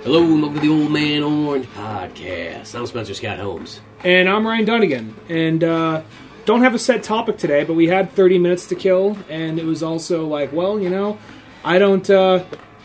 Hello, and welcome to the Old Man Orange Podcast. I'm Spencer Scott Holmes. And I'm Ryan Dunnigan. And don't have a set topic today, but we had 30 minutes to kill, and it was also like, well, you know, I don't... this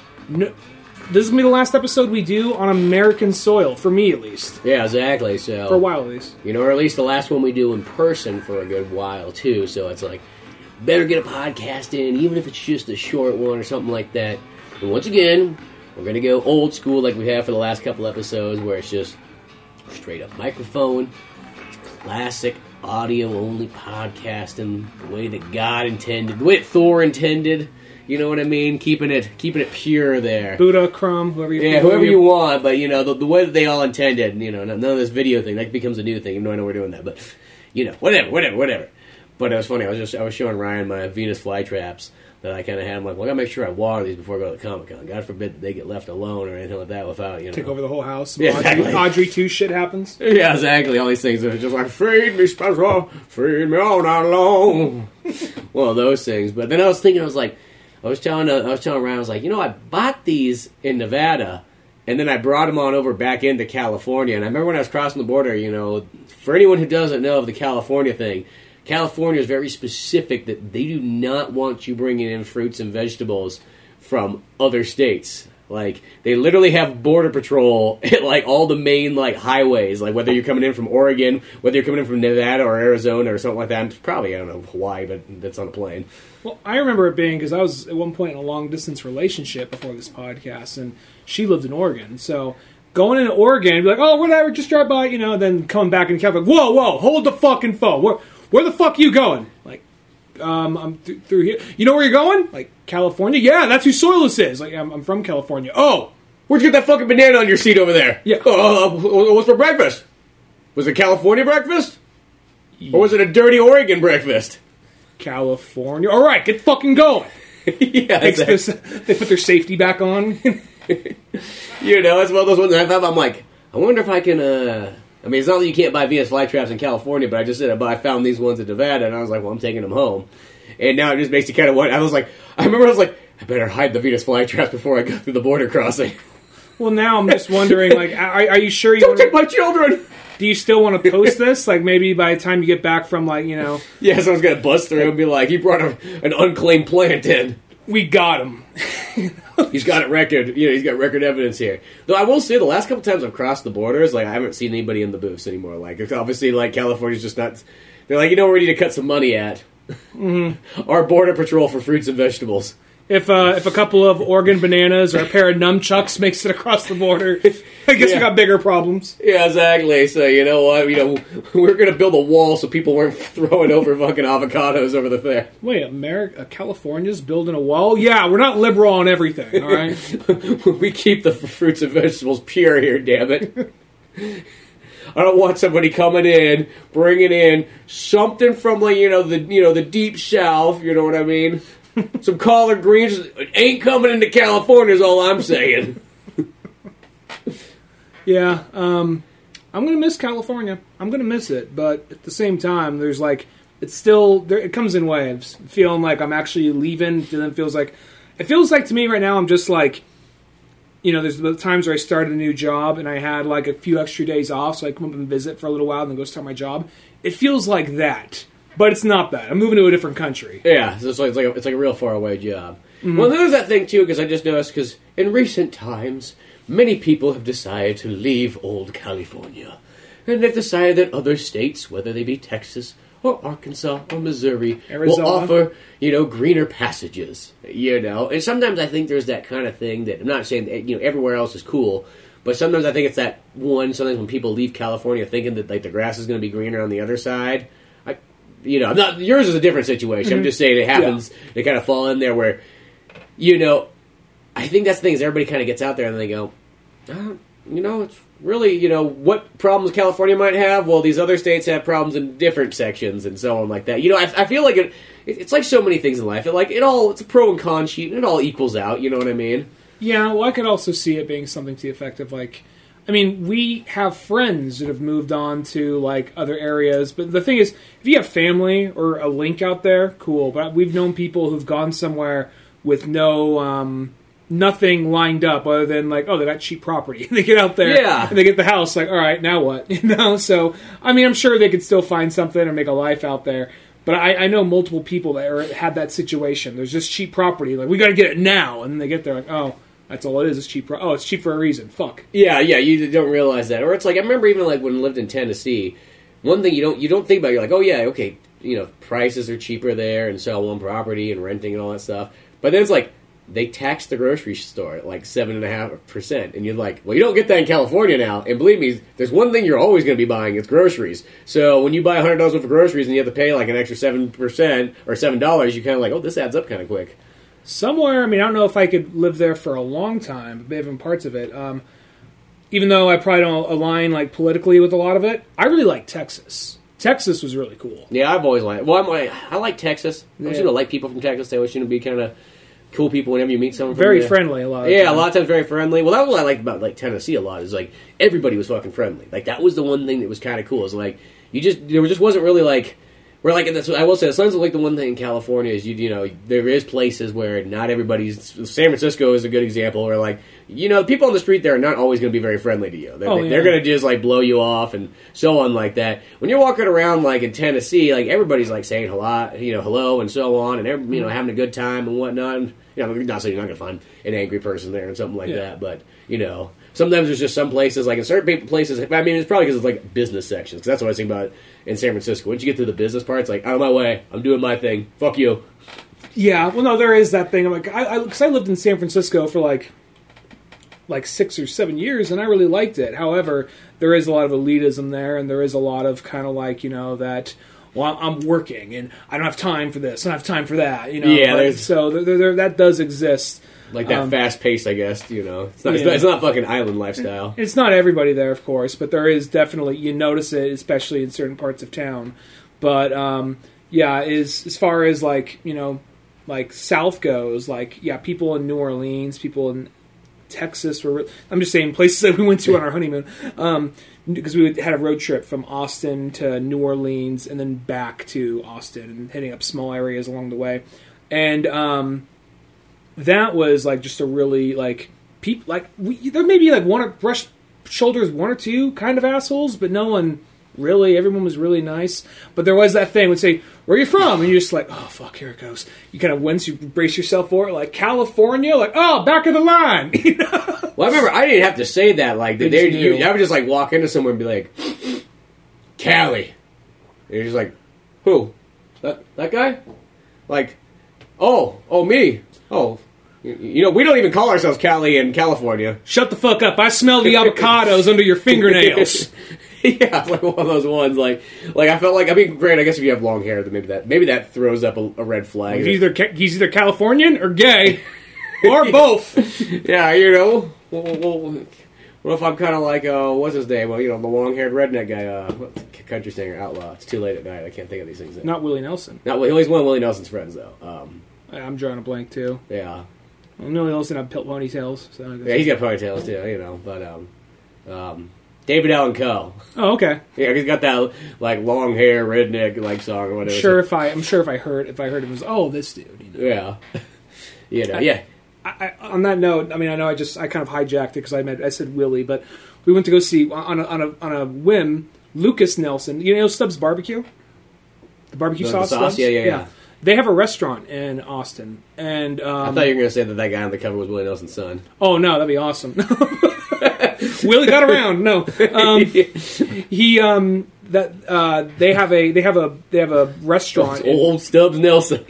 is going to be the last episode we do on American soil, for me at least. Yeah, exactly. So for a while at least. You know, or at least the last one we do in person for a good while, too. So it's like, better get a podcast in, even if it's just a short one or something like that. And once again, we're going to go old school like we have for the last couple episodes, where it's just straight up microphone. It's classic audio-only podcasting, the way that God intended, the way that Thor intended. You know what I mean? Keeping it pure there. Buddha, Crumb, whoever you want, but you know the way that they all intended. You know, none of this video thing that becomes a new thing. Even though I know we're doing that, but you know, whatever. But it was funny. I was showing Ryan my Venus flytraps that I kind of had. I'm like, well, I gotta make sure I water these before I go to the Comic-Con. God forbid that they get left alone or anything like that without, you know. Take over the whole house. Yeah, exactly. Audrey 2 shit happens. Yeah, exactly. All these things are just like, feed me, Spencer, feed me all night long. One of those things. But then I was thinking, I was telling Ryan, I was like, you know, I bought these in Nevada, and then I brought them on over back into California. And I remember when I was crossing the border, you know, for anyone who doesn't know of the California thing, California is very specific that they do not want you bringing in fruits and vegetables from other states. Like, they literally have border patrol at, like, all the main, like, highways. Like, whether you're coming in from Oregon, whether you're coming in from Nevada or Arizona or something like that. Probably, I don't know, Hawaii, but that's on a plane. Well, I remember it being, because I was at one point in a long-distance relationship before this podcast, and she lived in Oregon. So going into Oregon, be like, oh, whatever, just drive by, you know, then coming back in California, whoa, hold the fucking phone. Where the fuck are you going? Like, I'm through here. You know where you're going? Like, California? Yeah, that's who soil this is. Like, I'm from California. Oh! Where'd you get that fucking banana on your seat over there? Yeah. What's for breakfast? Was it California breakfast? Or was it a dirty Oregon breakfast? California. All right, get fucking going. Yeah, exactly. They put their safety back on. You know, it's one of those ones I'm like, I wonder if I can, I mean, it's not that you can't buy Venus flytraps in California, but I just said I found these ones in Nevada, and I was like, well, I'm taking them home. And now it just makes you kind of want. I remember I was like, I better hide the Venus flytraps before I go through the border crossing. Well, now I'm just wondering, like, are you sure you don't take my children? Do you still want to post this? Like, maybe by the time you get back from, like, you know... Yeah, someone's going to bust through and be like, he brought an unclaimed plant in. We got him. He's got it record. You know, he's got record evidence here. Though I will say, the last couple times I've crossed the borders, like, I haven't seen anybody in the booths anymore. Like, obviously, like, California's just not... They're like, you know where we need to cut some money at? Mm-hmm. Our border patrol for fruits and vegetables. If a couple of Oregon bananas or a pair of nunchucks makes it across the border, I guess we got bigger problems. Yeah, exactly. So, you know what? You know, we're going to build a wall so people weren't throwing over fucking avocados over there. Wait, California's building a wall? Yeah, we're not liberal on everything, all right? We keep the fruits and vegetables pure here, damn it. I don't want somebody coming in, bringing in something from, like, the deep south, you know what I mean? Some collard greens ain't coming into California is all I'm saying. Yeah, I'm going to miss California. I'm going to miss it, but at the same time, there's like, it's still, it comes in waves. Feeling like I'm actually leaving, and then it feels like to me right now, I'm just like, you know, there's the times where I started a new job and I had like a few extra days off, so I come up and visit for a little while and then go start my job. It feels like that. But it's not that. I'm moving to a different country. Yeah, so it's like a real far away job. Mm-hmm. Well, there's that thing too, because I just noticed, because in recent times, many people have decided to leave old California. And they've decided that other states, whether they be Texas or Arkansas or Missouri, Arizona, will offer, you know, greener passages. You know, and sometimes I think there's that kind of thing that, I'm not saying that, you know, everywhere else is cool, but sometimes I think it's that one, sometimes when people leave California thinking that, like, the grass is going to be greener on the other side. You know, yours is a different situation. Mm-hmm. I'm just saying it happens. Yeah. They kind of fall in there where, you know, I think that's the thing is everybody kind of gets out there and they go, you know, it's really, you know, what problems California might have? Well, these other states have problems in different sections and so on like that. You know, I feel like it's like so many things in life. It's a pro and con sheet and it all equals out. You know what I mean? Yeah, well, I could also see it being something to the effect of, like, I mean, we have friends that have moved on to, like, other areas. But the thing is, if you have family or a link out there, cool. But we've known people who've gone somewhere with no nothing lined up other than like, oh, they got cheap property. And they get out there and they get the house, like, all right, now what? So, I mean, I'm sure they could still find something or make a life out there. But I know multiple people that had that situation. There's just cheap property. Like, we got to get it now. And then they get there like, oh, that's all it is. It's cheap. Oh, it's cheap for a reason. Fuck. Yeah, you don't realize that. Or it's like, I remember even like when I lived in Tennessee, one thing you don't think about, you're like, oh yeah, okay, prices are cheaper there and so on, property and renting and all that stuff. But then it's like, they tax the grocery store at like 7.5%. And you're like, well, you don't get that in California now. And believe me, there's one thing you're always going to be buying, it's groceries. So when you buy $100 worth of groceries and you have to pay like an extra 7% or $7, you're kind of like, oh, this adds up kind of quick. Somewhere, I mean, I don't know if I could live there for a long time, but maybe in parts of it. Even though I probably don't align like politically with a lot of it, I really like Texas. Texas was really cool. Yeah, I've always liked. Well, I like Texas. I always like people from Texas. They always seem to be kind of cool people whenever you meet someone. Very friendly a lot. A lot of times very friendly. Well, that was what I liked about like Tennessee a lot. Is like everybody was fucking friendly. Like that was the one thing that was kind of cool. Is like there just wasn't really like. We're like, I will say, it sounds like the one thing in California is, there is places where not everybody's, San Francisco is a good example, where, like, the people on the street there are not always going to be very friendly to you. They're going to just, like, blow you off and so on like that. When you're walking around, like, in Tennessee, like, everybody's, like, saying hello and so on, and, having a good time and whatnot. And, not saying you're not going to find an angry person there and something like that, but, sometimes there's just some places, like in certain places, I mean, it's probably because it's like business sections, because that's what I think about in San Francisco. Once you get to the business part, it's like, out of my way, I'm doing my thing, fuck you. Yeah, well, no, there is that thing. I'm like, because I lived in San Francisco for like 6 or 7 years, and I really liked it. However, there is a lot of elitism there, and there is a lot of kind of like, that, well, I'm working, and I don't have time for this, I don't have time for that, Yeah, so that does exist. Like that fast pace, I guess, It's not fucking island lifestyle. It's not everybody there, of course, but there is definitely, you notice it, especially in certain parts of town. But, as far as, like, like South goes, like, people in New Orleans, people in Texas, I'm just saying places that we went to on our honeymoon, because we had a road trip from Austin to New Orleans and then back to Austin and hitting up small areas along the way. And, that was like just a really like people like there may be like brush shoulders one or two kind of assholes, but no one really. Everyone was really nice, but there was that thing would say, "Where are you from?" And you're just like, "Oh fuck, here it goes." You kind of wince, you brace yourself for it, like California, like oh back of the line. Well, I remember I didn't have to say that. Like I would just like walk into somewhere and be like, "Cali," and you're just like, "Who? That guy?" Like, "Oh, me." Oh, we don't even call ourselves Cali in California. Shut the fuck up! I smell the avocados under your fingernails. Yeah, it's like one of those ones. Like I felt like, I mean, great. I guess if you have long hair, then maybe that throws up a red flag. He's either Californian or gay, or both. Yeah, what if I'm kind of like what's his name? Well, the long-haired redneck guy, country singer, outlaw. It's too late at night. I can't think of these things. Not Willie Nelson. He's one of Willie Nelson's friends, though. I'm drawing a blank too. Yeah. Well, Willie Nelson had ponytails. So yeah, he's got ponytails too, but David Allan Coe. Oh, okay. Yeah, he's got that like long hair redneck like song or whatever. I'm sure if I heard it, it was this dude. Yeah. Yeah. On that note, I mean, I know I kind of hijacked it because I said Willie, but we went to go see on a whim Lucas Nelson. Stubbs Barbecue, the barbecue sauce. Stubbs? Yeah. They have a restaurant in Austin, and I thought you were going to say that guy on the cover was Willie Nelson's son. Oh no, that'd be awesome. Willie got around. No, he they have a restaurant. Old Stubbs Nelson.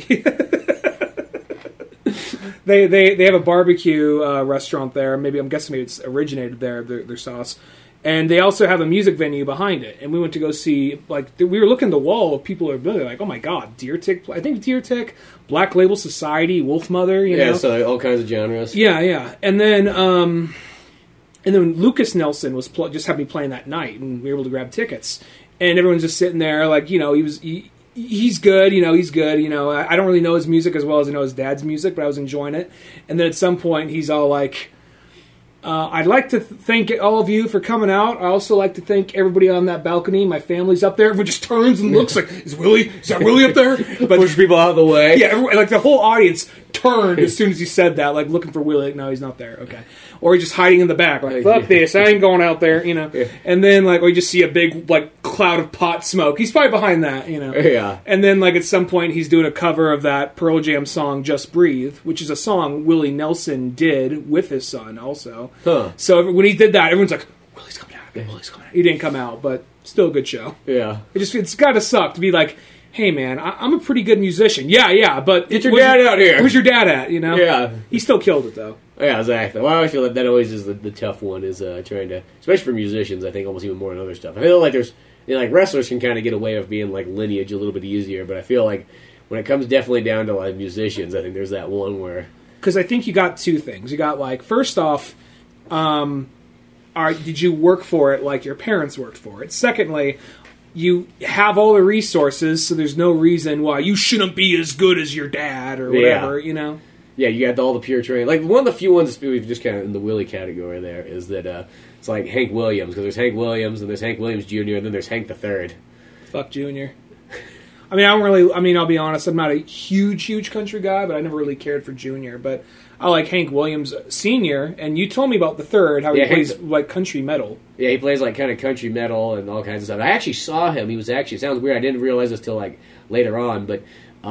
They have a barbecue restaurant there. I'm guessing maybe it's originated there. Their sauce. And they also have a music venue behind it. And we went to go see, we were looking at the wall of people who are really like, oh my god, Deer Tick, I think Deer Tick, Black Label Society, Wolf Mother, you know. Yeah, so all kinds of genres. Yeah. And then Lucas Nelson was just had me playing that night, and we were able to grab tickets. And everyone's just sitting there, like, he's good, he's good, I don't really know his music as well as I know his dad's music, but I was enjoying it. And then at some point, he's all like, I'd like to thank all of you for coming out. I also like to thank everybody on that balcony. My family's up there. Everyone just turns and looks like, is that Willie up there? But push people out of the way. Yeah, like the whole audience turned as soon as he said that, like looking for Willie. Like, no, he's not there. Okay. Or he's just hiding in the back, like, fuck this, I ain't going out there, you know. Yeah. And then, like, we just see a big, like, cloud of pot smoke. He's probably behind that, you know. Yeah. And then, like, at some point, he's doing a cover of that Pearl Jam song, Just Breathe, which is a song Willie Nelson did with his son, also. Huh. So when he did that, everyone's like, Willie's coming out, Willie's coming out. He didn't come out, but still a good show. Yeah. It's gotta suck to be like, hey, man, I'm a pretty good musician. Yeah, but... Get your dad out here. Where's your dad at, you know? Yeah. He still killed it, though. Yeah, exactly. Well, I always feel like that always is the tough one, is trying to... Especially for musicians, I think, almost even more than other stuff. I feel like there's... You know, like, wrestlers can kind of get away with being, like, lineage a little bit easier, but I feel like when it comes definitely down to, like, musicians, I think there's that one where... Because I think you got two things. You got, like, first off, did you work for it like your parents worked for it? Secondly... You have all the resources, so there's no reason why you shouldn't be as good as your dad or whatever, you know? Yeah, you got all the pure training. Like, one of the few ones we've just kind of in the Willie category there is that it's like Hank Williams, because there's Hank Williams, and there's Hank Williams Jr., and then there's Hank the Third. Fuck Jr. I'll be honest, I'm not a huge country guy, but I never really cared for Jr., but I like Hank Williams Sr., and you told me about the Third, how he plays, like, country metal. Yeah, he plays, like, kind of country metal and all kinds of stuff. I actually saw him. He was actually, it sounds weird, I didn't realize this till, like, later on, but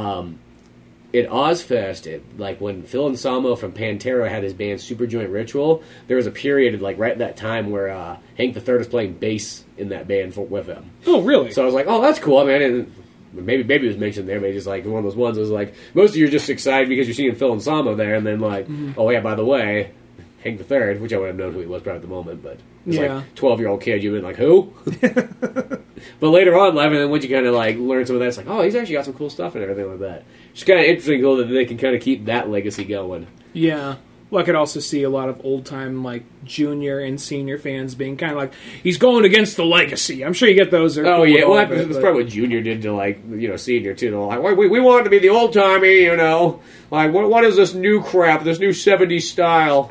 at Ozfest, like, when Phil Anselmo from Pantera had his band Superjoint Ritual, there was a period, like, right at that time where Hank the Third was playing bass in that band with him. Oh, really? So I was like, oh, that's cool. I mean, I didn't... Maybe it was mentioned there, maybe just like one of those ones was like, most of you are just excited because you're seeing Phil Anselmo there, and then like, oh yeah, by the way, Hank the Third, which I would have known who he was probably at the moment, but it's like 12-year-old kid, you've been like, who? But later on in life, and then once you kind of like learn some of that, it's like, oh, he's actually got some cool stuff and everything like that. It's kind of interesting, cool that they can kind of keep that legacy going. Yeah. Well, I could also see a lot of old-time, like, junior and senior fans being kind of like, he's going against the legacy. I'm sure you get those. Oh, yeah. Well, that's probably what Junior did to, like, you know, Senior, too. They're like, we want to be the old-timey, you know. Like, what is this new crap, this new 70s style?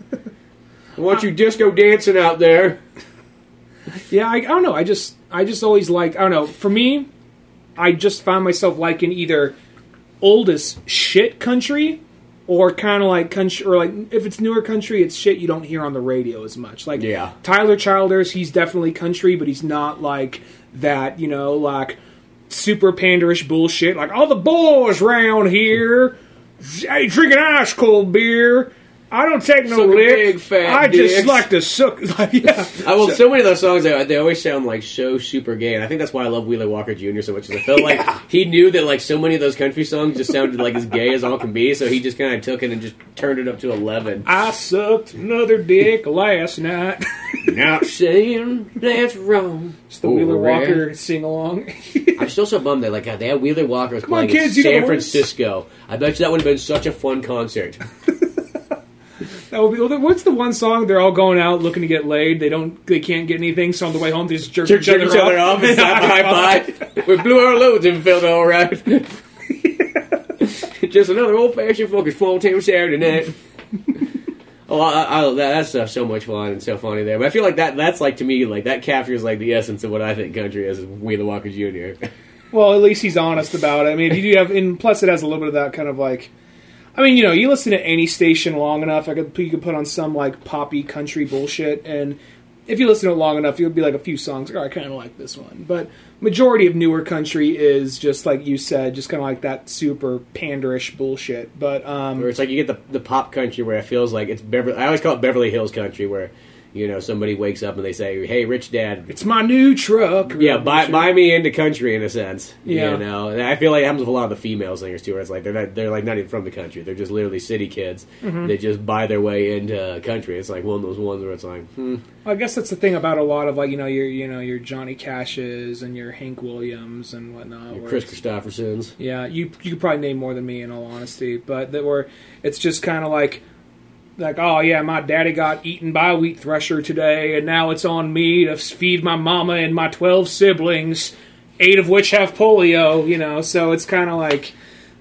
I want you disco dancing out there. Yeah, I don't know. I just always like, I don't know. For me, I just found myself liking either old as shit country... Or kind of like country, or like if it's newer country, it's shit you don't hear on the radio as much. Like Tyler Childers, he's definitely country, but he's not like that, you know, like super panderish bullshit. Like all the boys round here, hey, drinking ice cold beer. I don't take no lick. I just like to suck. Like, yeah. So many of those songs, they always sound like so super gay, and I think that's why I love Wheeler Walker Jr. so much. Because I felt like he knew that like so many of those country songs just sounded like as gay as all can be, so he just kind of took it and just turned it up to 11. I sucked another dick last night. Not saying that's wrong. It's the Wheeler Walker sing along. I'm still so bummed that like they had Wheeler Walker playing in San Francisco. I bet you that would have been such a fun concert. That would be, what's the one song they're all going out looking to get laid? They can't get anything, so on the way home they just jerk each other off and slap a high five. We blew our loads and felt all right. Just another old fashioned fucking small town Saturday night. That stuff's so much fun and so funny there. But I feel like that's like to me like that captures like the essence of what I think country is Wheeler Walker Jr. Well, at least he's honest about it. I mean, you do have, and plus it has a little bit of that kind of like. I mean, you know, you listen to any station long enough, you could put on some, like, poppy country bullshit, and if you listen to it long enough, you'll be like a few songs, I kind of like this one. But majority of newer country is just, like you said, just kind of like that super panderish bullshit. But where it's like you get the pop country where it feels like it's I always call it Beverly Hills country, where... You know, somebody wakes up and they say, "Hey, rich dad, it's my new truck." Yeah, buy me into country in a sense. Yeah, you know, and I feel like it happens with a lot of the female singers too. Where it's like they're like not even from the country; they're just literally city kids. Mm-hmm. They just buy their way into country. It's like one of those ones where it's like, I guess that's the thing about a lot of like your Johnny Cashes and your Hank Williams and whatnot. Your Chris Christophersons. Yeah, you could probably name more than me in all honesty, but it's just kind of like, oh yeah, my daddy got eaten by a wheat thresher today, and now it's on me to feed my mama and my 12 siblings, 8 of which have polio, you know, so it's kind of like,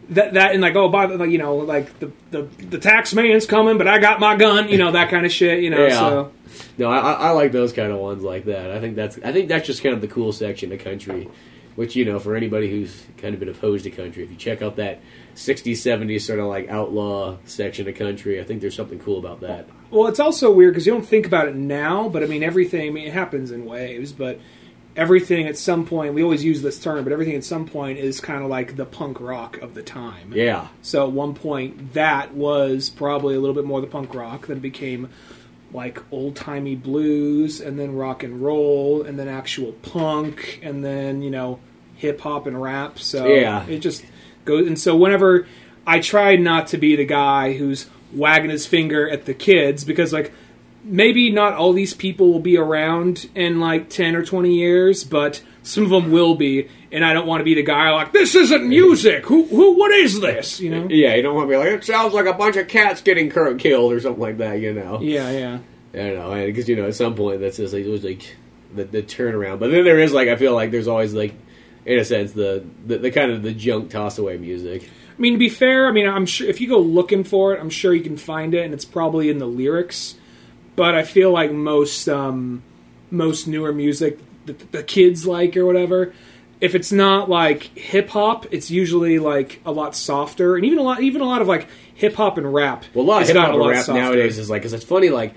that and like, oh, by the, like, you know, like the tax man's coming, but I got my gun, you know, that kind of shit, you know. Yeah. So No, I like those kind of ones like that. I think that's just kind of the cool section of country, which, you know, for anybody who's kind of been opposed to country, if you check out that 60s, 70s sort of like outlaw section of country, I think there's something cool about that. well, it's also weird because you don't think about it now, but I mean, everything. I mean, it happens in waves, but everything at some point, we always use this term, but everything at some point is kind of like the punk rock of the time. Yeah. So at one point, that was probably a little bit more the punk rock. Then it became like old-timey blues, and then rock and roll, and then actual punk, and then, you know, hip-hop and rap. So Yeah. it just goes. And so whenever I try not to be the guy who's wagging his finger at the kids, because, like, maybe not all these people will be around in like 10 or 20 years, but some of them will be, and I don't want to be the guy like, this isn't music, what is this, you know? Yeah, you don't want to be like, it sounds like a bunch of cats getting killed or something like that, you know? Yeah. I don't know, because, you know, at some point that's just like, it was like the turnaround. But then there is, like, I feel like there's always, like, in a sense, the kind of the junk toss-away music. I mean, to be fair, I mean, I'm sure if you go looking for it, I'm sure you can find it, and it's probably in the lyrics. But I feel like most newer music that the kids like or whatever, if it's not like hip hop, it's usually like a lot softer, and even a lot of like hip hop and rap. Well, a lot of hip hop and rap nowadays is like, because it's funny, like,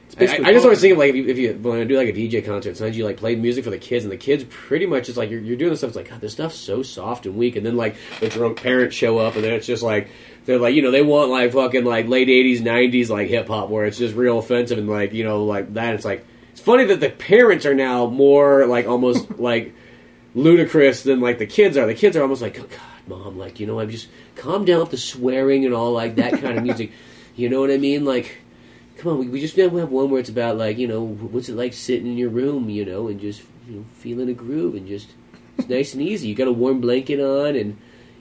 I just always think of, like, if you want to do like a DJ concert, sometimes you like play music for the kids, and the kids pretty much is like, you're doing this stuff. It's like, God, this stuff's so soft and weak, and then like the drunk parents show up, and then it's just like, they're like, you know, they want like fucking like late 80s, 90s like hip hop where it's just real offensive and like, you know, like that. It's like, it's funny that the parents are now more like almost like ludicrous than like the kids are. The kids are almost like, oh God, Mom, like, you know, I'm just calm down with the swearing and all like that kind of music. You know what I mean? Like, come on, we just have one where it's about like, you know, what's it like sitting in your room, you know, and just, you know, feeling a groove and just, it's nice and easy. You got a warm blanket on and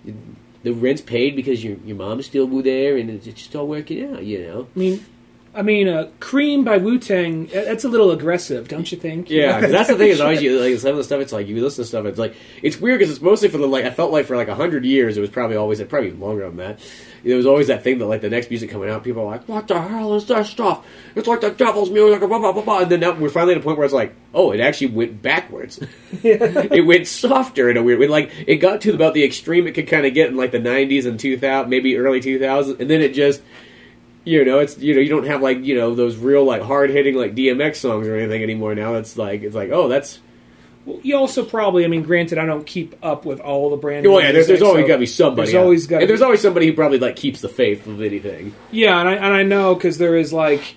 the rent's paid because your mom's still there, and it's just all working out, you know. I mean, Cream by Wu-Tang, that's a little aggressive, don't you think? Yeah, because that's the thing is always, like, some of the stuff, it's like, you listen to stuff, it's like, it's weird because it's mostly for the, like, I felt like for like 100 years, it was probably always, probably longer than that, there was always that thing that, like, the next music coming out, people are like, what the hell is that stuff? It's like the devil's music, blah, blah, blah, blah. And then now we're finally at a point where it's like, oh, it actually went backwards. It went softer in a weird way. Like, it got to about the extreme it could kind of get in, like, the 90s and 2000, maybe early 2000s, and then it just, you know, it's, you know, you don't have, like, you know, those real, like, hard-hitting, like, DMX songs or anything anymore now. It's like, oh, that's... Well, you also probably, I mean, granted, I don't keep up with all the brand new well, yeah, there's always got to be somebody. There's always got. There's always somebody who probably like keeps the faith of anything. Yeah, and I know because there is like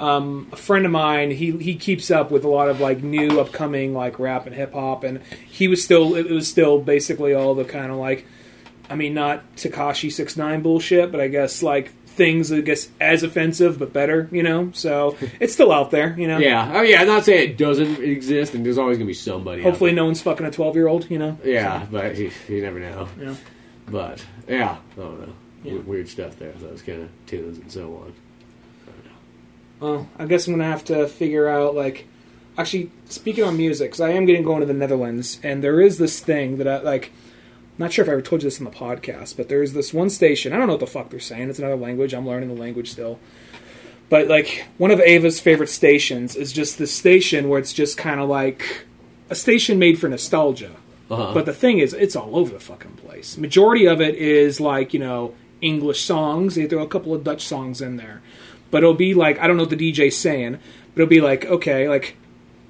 a friend of mine. He keeps up with a lot of like new upcoming like rap and hip hop, and it was still basically all the kind of like, I mean, not Tekashi 6ix9ine bullshit, but I guess like things I guess as offensive but better, you know. So it's still out there, you know. Yeah, oh yeah. I'm not saying it doesn't exist, and there's always gonna be somebody. Hopefully, no one's fucking a 12-year-old, you know. Yeah, so. But you never know. Yeah. But yeah, I don't know. Yeah. Weird stuff there. Those kind of tunes and so on. I don't know. Well, I guess I'm gonna have to figure out like. Actually, speaking on music, because I am going to the Netherlands, and there is this thing that I like. Not sure if I ever told you this on the podcast, but there's this one station. I don't know what the fuck they're saying. It's another language. I'm learning the language still. But, like, one of Ava's favorite stations is just this station where it's just kind of like a station made for nostalgia. Uh-huh. But the thing is, it's all over the fucking place. Majority of it is, like, you know, English songs. They throw a couple of Dutch songs in there. But it'll be like, I don't know what the DJ's saying, but it'll be like, okay, like,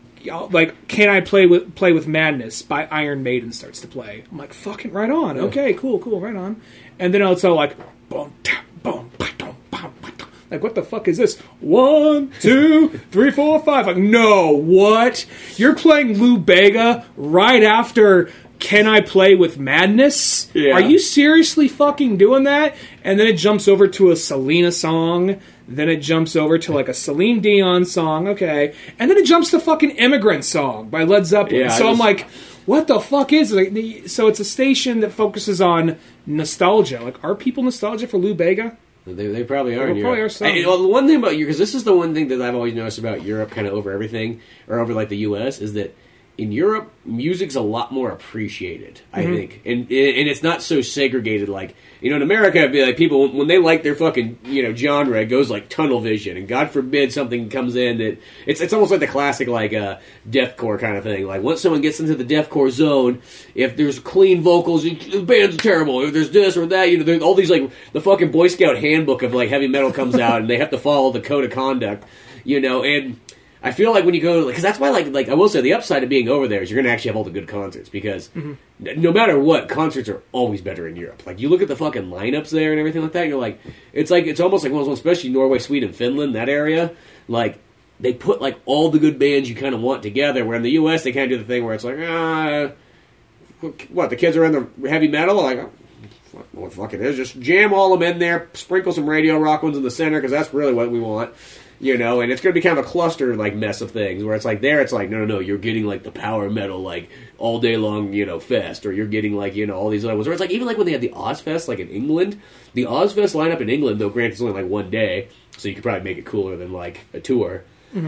Can I Play with Madness by Iron Maiden starts to play. I'm like, fucking right on. Okay, cool, right on. And then it's all like, boom, tap, boom, ba-dum, bam, ba-dum. Like, what the fuck is this? 1, 2, 3, 4, 5. Like, no, what? You're playing Lou Bega right after Can I Play with Madness? Yeah. Are you seriously fucking doing that? And then it jumps over to a Selena song. Then it jumps over to like a Celine Dion song, okay. And then it jumps to fucking Immigrant Song by Led Zeppelin. Yeah, I'm like, what the fuck is it? So it's a station that focuses on nostalgia. Like, are people nostalgic for Lou Bega? They probably are. They probably are some. Well, the one thing about you, because this is the one thing that I've always noticed about Europe, kind of over everything, or over like the U.S., is that in Europe, music's a lot more appreciated, I think. And it's not so segregated like, in America, it'd be like people, when they like their fucking, genre, it goes like tunnel vision. And God forbid something comes in that, it's almost like the classic, like, deathcore kind of thing. Like, once someone gets into the deathcore zone, if there's clean vocals, the band's terrible. If there's this or that, there's all these, like, the fucking Boy Scout handbook of, like, heavy metal comes out, and they have to follow the code of conduct, and I feel like when you go, because that's why, like I will say, the upside of being over there is you're going to actually have all the good concerts, because no matter what, concerts are always better in Europe. Like, you look at the fucking lineups there and everything like that, and you're like, it's almost like one of those ones, especially Norway, Sweden, Finland, that area, like, they put, like, all the good bands you kind of want together, where in the U.S. they kind of do the thing where it's like, what, the kids are in the heavy metal? Like, what fuck it is, just jam all of them in there, sprinkle some radio rock ones in the center, because that's really what we want. And it's going to be kind of a cluster, like, mess of things, where it's like, it's like, no, you're getting, like, the power metal, like, all day long, fest, or you're getting, like, all these other ones, or it's like, even like when they had the Ozfest, like, in England, the Ozfest lineup in England, though, granted, it's only, like, one day, so you could probably make it cooler than, like, a tour,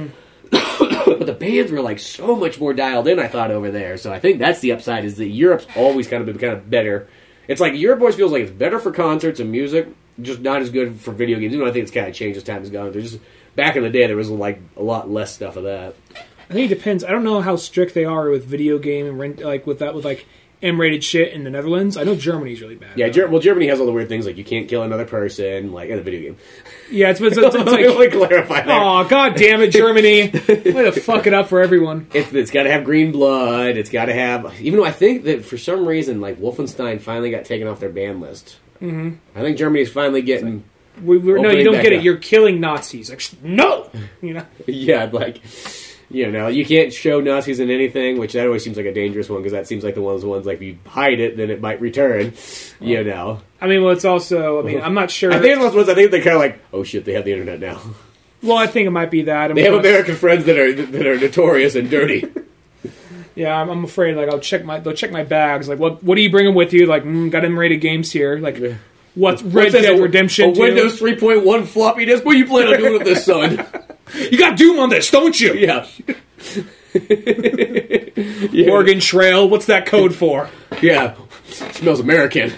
but the bands were, like, so much more dialed in, I thought, over there, so I think that's the upside, is that Europe's always kind of been better. It's like, Europe always feels like it's better for concerts and music, just not as good for video games, even though I think it's kind of changed as time has gone. There's just, back in the day, there was, like, a lot less stuff of that. I think it depends. I don't know how strict they are with video game and rent, like, with M-rated shit in the Netherlands. I know Germany's really bad. Yeah, Germany has all the weird things, like you can't kill another person, like, in a video game. Yeah, it's like... Let me clarify that. Oh, god damn it, Germany. Way to fuck it up for everyone. It's got to have green blood. It's got to have... Even though I think that for some reason, like, Wolfenstein finally got taken off their ban list. Mm-hmm. I think Germany's finally getting... No, you don't get it. You're killing Nazis. Like, no! Yeah, like... you can't show Nazis in anything, which that always seems like a dangerous one, because that seems like the ones, like, if you hide it, then it might return, I mean, well, it's also, I'm not sure. I think those ones, they're kind of like, oh shit, they have the internet now. Well, I think it might be that. They have American friends that are notorious and dirty. Yeah, I'm afraid, like, they'll check my bags, like, what are you bringing with you? Like, got M-rated games here, like... What's Red Dead Redemption 2? Windows 3.1 floppy disk? What do you plan on doing with this, son? You got Doom on this, don't you? Yeah. Oregon Trail, what's that code for? Yeah. Smells American.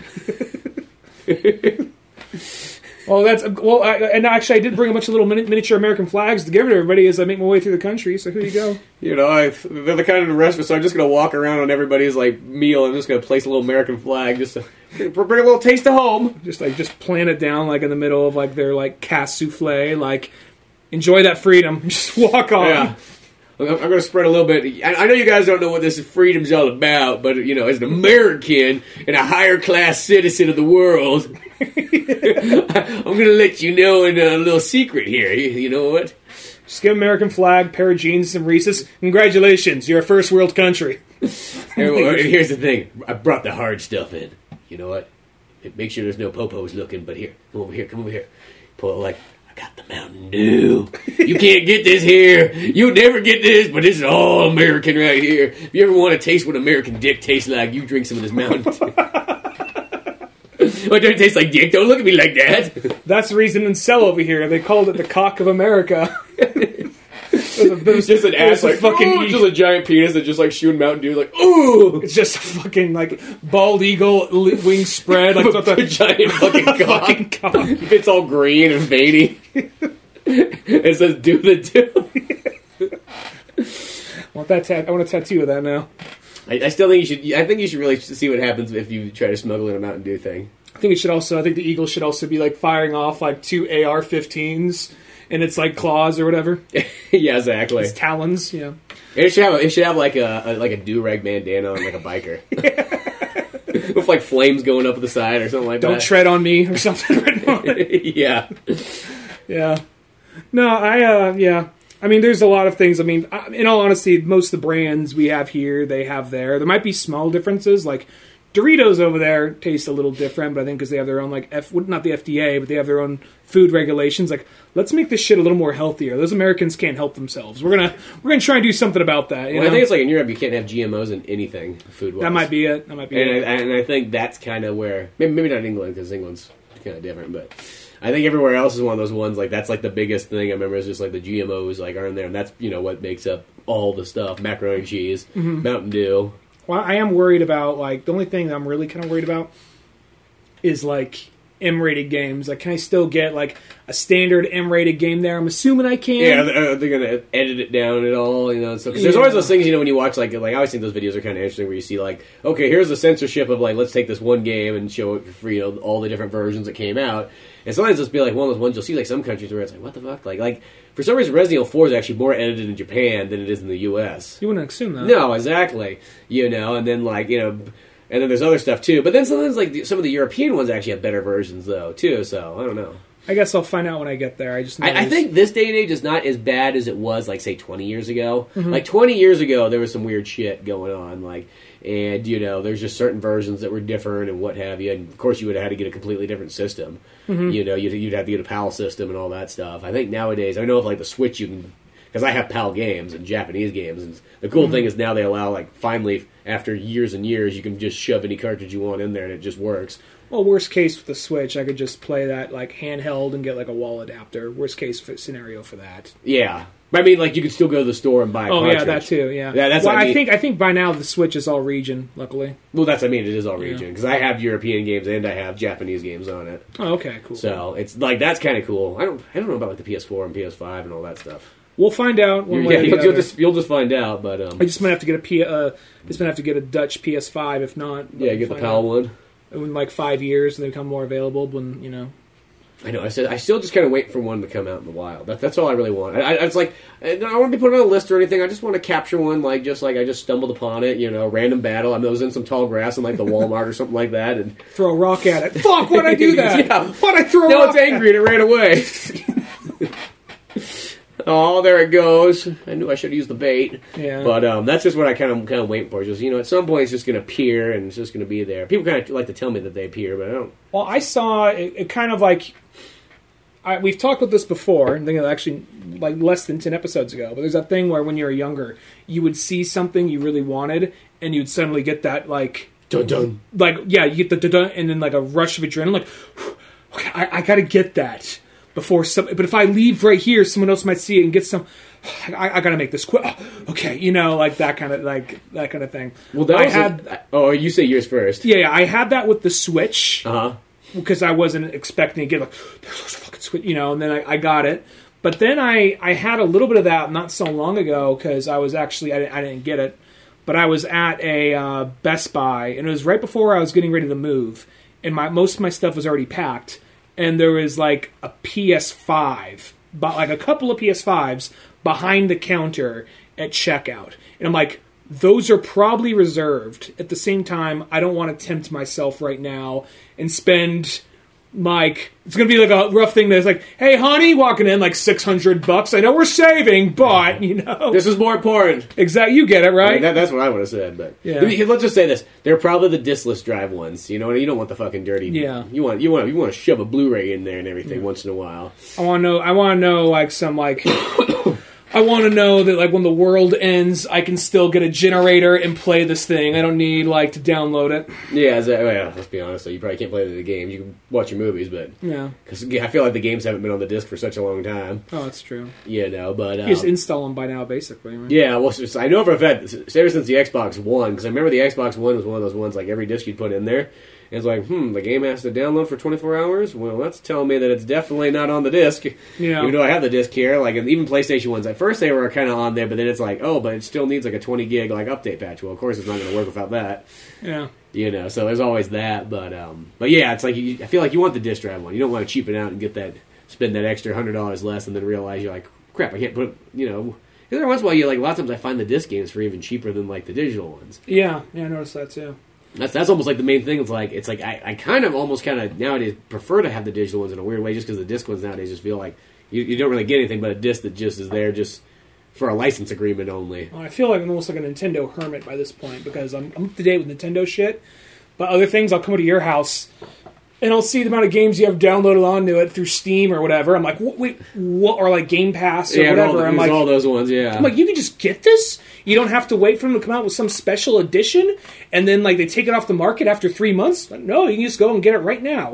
And actually, I did bring a bunch of little miniature American flags to give to everybody as I make my way through the country. So here you go. They're the kind of restaurant, so I'm just going to walk around on everybody's like meal. I'm just going to place a little American flag just to bring a little taste of home. Just plant it down like in the middle of like their like casse souffle. Like enjoy that freedom. Just walk on. Yeah. I'm going to spread a little bit. I know you guys don't know what this freedom's all about, but, as an American and a higher class citizen of the world, I'm going to let you know in a little secret here. You know what? Just get American flag, pair of jeans, some Reese's. Congratulations, you're a first world country. Here's the thing. I brought the hard stuff in. You know what? Make sure there's no popos looking, but here. Come over here. Pull it like... I got the Mountain Dew. You can't get this here. You'll never get this, but this is all American right here. If you ever want to taste what American dick tastes like, you drink some of this Mountain Dew. Oh, it doesn't taste like dick. Don't look at me like that. That's the reason in Cell over here, they called it the cock of America. It's just an ass, like, just a giant penis that just, like, shooting Mountain Dew, like, ooh! It's just a fucking, like, bald eagle wing spread. Like, a giant fucking cock. It's all green and veiny. It says, do the do. I want a tattoo of that now. I still think you should really see what happens if you try to smuggle in a Mountain Dew thing. I think the eagle should also be, like, firing off, like, 2 AR-15s. And it's like claws or whatever. Yeah, exactly. It's talons. Yeah. It should have like a do-rag bandana on like a biker, with like flames going up the side or something like that. Don't tread on me or something written on it. Yeah. Yeah. No, yeah. I mean, there's a lot of things. I mean, in all honesty, most of the brands we have here, they have there. There might be small differences, like. Doritos over there taste a little different, but I think because they have their own, like, not the FDA, but they have their own food regulations. Like, let's make this shit a little more healthier. Those Americans can't help themselves. We're gonna try and do something about that. I think it's like in Europe, you can't have GMOs in anything food-wise. That might be it. And I think that's kind of where maybe not England, because England's kind of different, but I think everywhere else is one of those ones, like, that's, like, the biggest thing I remember is just, like, the GMOs, like, are in there, and that's, you know, what makes up all the stuff. Macaroni and cheese, Mountain Dew. Well, I am worried about, like, the only thing that I'm really kind of worried about is, like, M-rated games. Like, can I still get, like, a standard M-rated game there? I'm assuming I can. Yeah, they're going to edit it down at all, you know. So, cause there's always those things, you know, when you watch, like, I always think those videos are kind of interesting where you see, like, okay, here's the censorship of, like, let's take this one game and show it for, you know, all the different versions that came out. And sometimes it'll be, like, one of those ones you'll see, like, some countries where it's like, what the fuck? Like for some reason, Resident Evil 4 is actually more edited in Japan than it is in the U.S. You wouldn't assume that. No, exactly. You know, and then, like, you know... And then there's other stuff, too. But then sometimes, like, some of the European ones actually have better versions, though, too. So, I don't know. I guess I'll find out when I get there. I think this day and age is not as bad as it was, like, say, 20 years ago. Like, 20 years ago, there was some weird shit going on. Like, and, you know, there's just certain versions that were different and what have you. And, of course, you would have had to get a completely different system. You know, you'd have to get a PAL system and all that stuff. I think nowadays, I know if, like, the Switch, you can... Because I have PAL games and Japanese games. And the cool thing is now they allow, like, finally, after years and years, you can just shove any cartridge you want in there and it just works. Well, worst case with the Switch, I could just play that, like, handheld and get, like, a wall adapter. Worst case scenario for that. Yeah. But I mean, like, you could still go to the store and buy a cartridge. Yeah, that too, yeah. That's well, what I mean. I think by now the Switch is all region, luckily. Well, that's, I mean, it is all region. Because I have European games and I have Japanese games on it. Oh, okay, cool. So, it's, like, that's kind of cool. I don't know about, like, the PS4 and PS5 and all that stuff. We'll find out one way or the other. You'll just find out, but... I just might have to get a Dutch PS5, if not... Yeah, get the PAL one. In, like, 5 years, and they become more available when, you know... I know. I still just kind of wait for one to come out in the wild. That's all I really want. It's like I don't want to be put on a list or anything. I just want to capture one, like I just stumbled upon it. You know, random battle. I was in some tall grass in like the Walmart or something like that, and throw a rock at it. Fuck! Why'd I do that? Yeah. Why'd I throw? Now it's angry and it ran away. Oh, there it goes. I knew I should have used the bait. Yeah. But that's just what I kind of waiting for. Just, you know, at some point it's just going to appear and it's just going to be there. People kind of like to tell me that they appear, but I don't. Well, I saw it kind of like... we've talked about this before, I think actually like less than 10 episodes ago, but there's that thing where when you were younger, you would see something you really wanted, and you'd suddenly get that, like... Dun-dun. Like, yeah, you get the dun-dun, and then like a rush of adrenaline, like, okay, I gotta get that before some... But if I leave right here, someone else might see it and get some... I gotta make this quick. Oh, okay, you know, like that kind of thing. Well, that was you say yours first. Yeah, I had that with the Switch. Uh-huh. Because I wasn't expecting to get like, fucking Switch, you know, and then I got it. But then I had a little bit of that not so long ago because I was actually, I didn't get it, but I was at a Best Buy, and it was right before I was getting ready to move, and most of my stuff was already packed, and there was like a PS5, but like a couple of PS5s behind the counter at checkout. And I'm like, those are probably reserved. At the same time, I don't want to tempt myself right now and spend, like, it's going to be like a rough thing that's like, hey, honey, walking in, like, $600. I know we're saving, but, you know. This is more important. Exactly. You get it, right? I mean, that's what I would have said, but. Yeah. Let's just say this. They're probably the diskless drive ones. You know, you don't want the fucking dirty. Yeah. You want to shove a Blu-ray in there and everything once in a while. I want to know, like, some, like... I want to know that, like, when the world ends, I can still get a generator and play this thing. I don't need, like, to download it. Yeah, let's be honest, though. You probably can't play the games. You can watch your movies, but... Yeah. Because I feel like the games haven't been on the disc for such a long time. Oh, that's true. You know, but... You just install them by now, basically. Right? Yeah, well, I know for a fact, ever since the Xbox One, because I remember the Xbox One was one of those ones, like, every disc you'd put in there, and it's like, the game has to download for 24 hours? Well, that's telling me that it's definitely not on the disc. Yeah. Even though I have the disc here, like, and even PlayStation ones, at first they were kind of on there, but then it's like, but it still needs, like, a 20 gig, like, update patch. Well, of course it's not going to work without that. Yeah. You know, so there's always that, but yeah, it's like, I feel like you want the disc drive one. You don't want to cheapen out and spend that extra $100 less and then realize you're like, crap, I can't put, you know... Every once in a while, a lot of times I find the disc games for even cheaper than, like, the digital ones. Yeah, I noticed that, too. That's almost like the main thing. It's like I kind of almost nowadays prefer to have the digital ones in a weird way, just because the disc ones nowadays just feel like you don't really get anything but a disc that just is there just for a license agreement only. Well, I feel like I'm almost like a Nintendo hermit by this point because I'm up to date with Nintendo shit. But other things, I'll come to your house and I'll see the amount of games you have downloaded onto it through Steam or whatever. I'm like, wait, what? Or like Game Pass or whatever. I'm like, all those ones, yeah. I'm like, you can just get this? You don't have to wait for them to come out with some special edition, and then like they take it off the market after 3 months? No, you can just go and get it right now.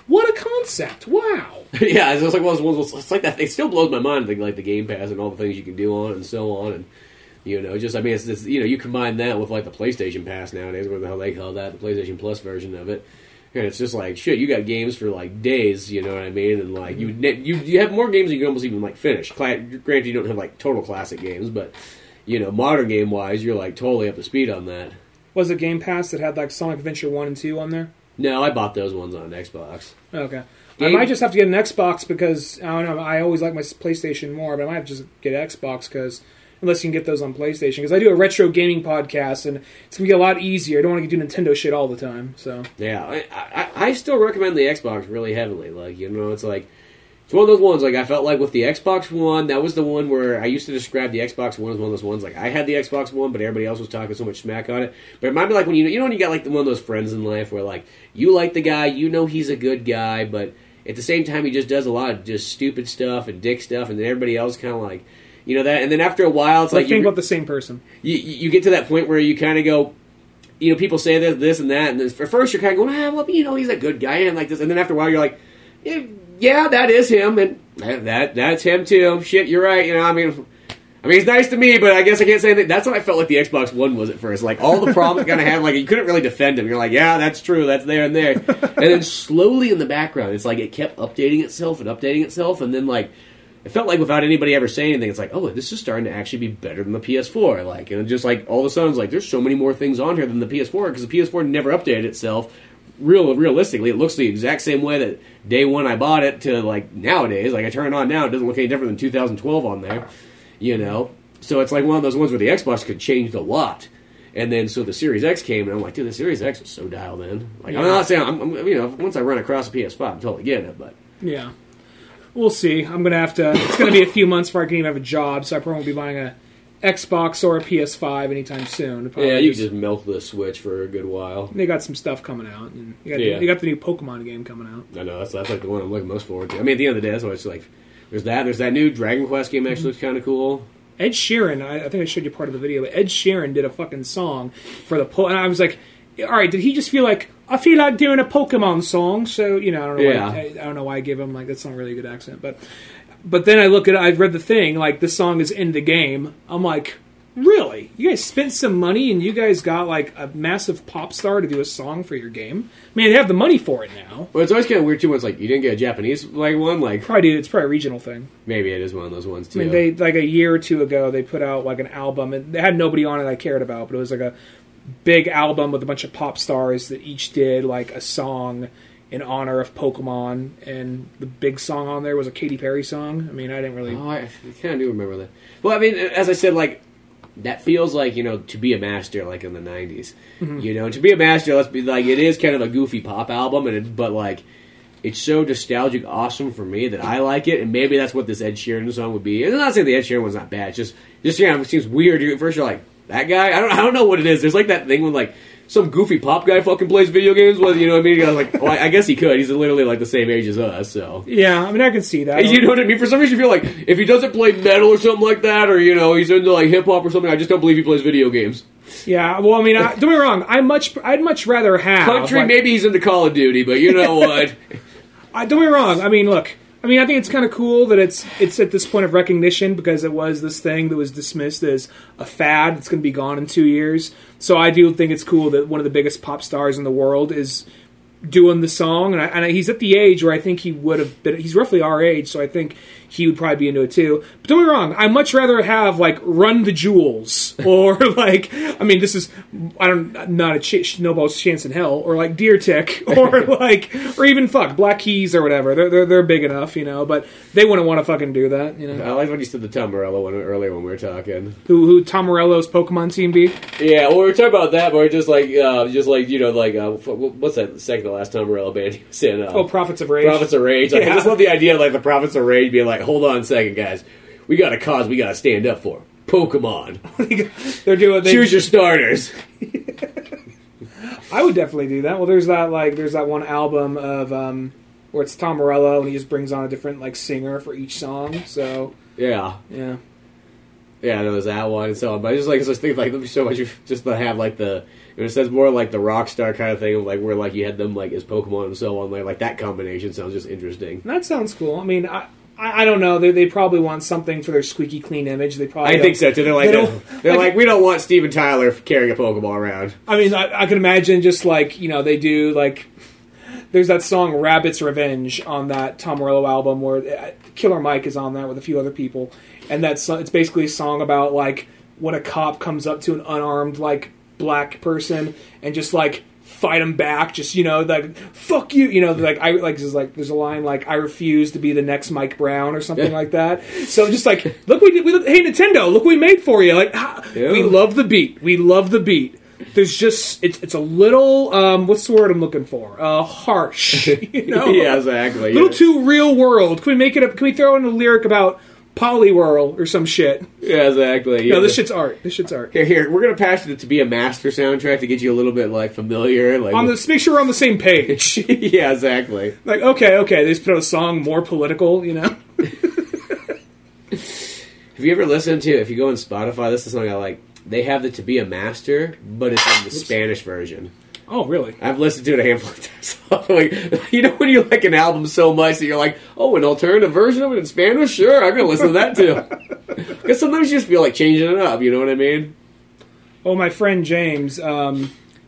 What a concept! Wow. Yeah, it's like it's like that. It still blows my mind, like the Game Pass and all the things you can do on it and so on, and it's you combine that with like the PlayStation Pass nowadays, where the hell they call that, the PlayStation Plus version of it, and it's just like shit. You got games for like days, you know what I mean, and like you have more games than you can almost even like finish. Granted, you don't have like total classic games, but modern game wise, you're like totally up to speed on that. Was it Game Pass that had like Sonic Adventure 1 and 2 on there? No, I bought those ones on Xbox. Okay. I might just have to get an Xbox because, I don't know, I always like my PlayStation more, but I might have to just get Xbox because, unless you can get those on PlayStation. Because I do a retro gaming podcast, and it's going to be a lot easier. I don't want to do Nintendo shit all the time, so. Yeah, I still recommend the Xbox really heavily. Like, it's like, it's one of those ones, like, I felt like with the Xbox One, that was the one where I used to describe the Xbox One as one of those ones, like, I had the Xbox One, but everybody else was talking so much smack on it. But it reminded me, like, when when you got, like, one of those friends in life where, like, you like the guy, he's a good guy, but at the same time, he just does a lot of just stupid stuff and dick stuff, and then everybody else kind of, like, that, and then after a while, it's like... think about the same person. You get to that point where you kind of go... people say this and that, and then at first you're kind of going, he's a good guy, and like this, and then after a while you're like, yeah, that is him, and that's him too. Shit, you're right. I mean, he's nice to me, but I guess I can't say that. That's what I felt like the Xbox One was at first. Like all the problems kind of had, like you couldn't really defend him. You're like, yeah, that's true, that's there and there, and then slowly in the background, it's like it kept updating itself, and then like it felt like without anybody ever saying anything, it's like, oh, this is starting to actually be better than the PS4. Like, and just like all of a sudden, it's like there's so many more things on here than the PS4 because the PS4 never updated itself. Realistically, it looks the exact same way that day one I bought it to like nowadays. Like I turn it on now, it doesn't look any different than 2012 on there, So it's like one of those ones where the Xbox could change a lot, and then so the Series X came, and I'm like, dude, the Series X is so dialed in. Like yeah. I'm not saying I'm once I run across a PS5, I'm totally getting it, but yeah, we'll see. I'm gonna have to. It's gonna be a few months before I can even have a job, so I probably won't be buying a Xbox or a PS5 anytime soon. Yeah, you can just milk the Switch for a good while. They got some stuff coming out, and you got the new Pokemon game coming out. I know that's like the one I'm looking most forward to. I mean, at the end of the day, that's why it's like there's that new Dragon Quest game actually looks kind of cool. Ed Sheeran, I think I showed you part of the video, but Ed Sheeran did a fucking song for the and I was like, all right, did he just feel like I feel like doing a Pokemon song? So I don't know. I don't know why I give him like that's not really a good accent, but then I read the thing like the song is in the game. I'm like, really? You guys spent some money and you guys got like a massive pop star to do a song for your game? I mean, they have the money for it now. Well, it's always kind of weird too when it's like you didn't get a Japanese one. Like it's probably a regional thing. Maybe it is one of those ones too. I mean, they like a year or two ago they put out like an album and they had nobody on it I cared about, but it was like a big album with a bunch of pop stars that each did like a song in honor of Pokemon, and the big song on there was a Katy Perry song. I mean, I didn't really... Oh, I kind of do remember that. Well, I mean, as I said, like, that feels like, To Be a Master, like, in the 90s. Mm-hmm. To Be a Master, let's be like, it is kind of a goofy pop album, but, like, it's so nostalgic awesome for me that I like it, and maybe that's what this Ed Sheeran song would be. And I'm not saying the Ed Sheeran one's not bad, it's just it seems weird. At first you're like, that guy? I don't know what it is. There's, like, that thing when, like, some goofy pop guy fucking plays video games. Well, you know what I mean? I was like, well, I guess he could. He's literally like the same age as us, so. Yeah, I mean, I can see that. You know what I mean? For some reason, I feel like if he doesn't play metal or something like that, or, he's into like hip hop or something, I just don't believe he plays video games. Yeah, well, I mean, don't get me wrong. I'd much rather have. Country, like, maybe he's into Call of Duty, but you know what? Don't get me wrong. I mean, look. I mean, I think it's kind of cool that it's at this point of recognition because it was this thing that was dismissed as a fad that's going to be gone in 2 years. So I do think it's cool that one of the biggest pop stars in the world is doing the song, and he's at the age where I think he would have been. He's roughly our age, so I think he would probably be into it too. But don't get me wrong, I'd much rather have like Run the Jewels or like I mean, this is not a snowball's chance in hell, or like Deer Tick or even Black Keys or whatever. They're big enough, But they wouldn't want to fucking do that, I like when you said the Tom Morello one earlier when we were talking. Who Tom Morello's Pokemon team be? Yeah, well, we were talking about that, but we're just like what's that second to last Tom Morello band he was in? Prophets of Rage. Prophets of Rage. Like, yeah. I just love the idea of like the Prophets of Rage being like, hold on a second, guys. We got a cause we got to stand up for. Pokemon. Choose your starters. I would definitely do that. Well, there's that one album of where it's Tom Morello and he just brings on a different like singer for each song. So yeah. Yeah, I know there's that one and so on. But I just think like, there'd be so much just to have like in a sense more like the Rockstar kind of thing of like where like you had them like as Pokemon and so on. Like that combination sounds just interesting. That sounds cool. I mean, I don't know. They probably want something for their squeaky clean image. They probably I think so too. They're like we don't want Steven Tyler carrying a Pokeball around. I mean, I can imagine just like they do like. There's that song "Rabbit's Revenge" on that Tom Morello album where Killer Mike is on that with a few other people, and it's basically a song about like when a cop comes up to an unarmed like black person and just like fight him back, just like fuck you, like there's a line like I refuse to be the next Mike Brown or something like that. So just like look, hey Nintendo, look what we made for you. Like we love the beat, There's just it's a little what's the word I'm looking for? Harsh. Yeah, exactly. A little too real world. Can we throw in a lyric about Poliwhirl or some shit? Yeah, exactly. No, this shit's art. Here, we're gonna pass it to be a master soundtrack to get you a little bit like familiar. Like make sure we're on the same page. Yeah, exactly. Like okay, they just put out a song more political, Have you ever listened to? If you go on Spotify, this is a song I like. They have the To Be a Master, but it's in the Spanish version. Oh, really? I've listened to it a handful of times. Like, when you like an album so much that you're like, oh, an alternative version of it in Spanish? Sure, I'm going to listen to that too. Because sometimes you just feel like changing it up, you know what I mean? Oh, my friend James, who I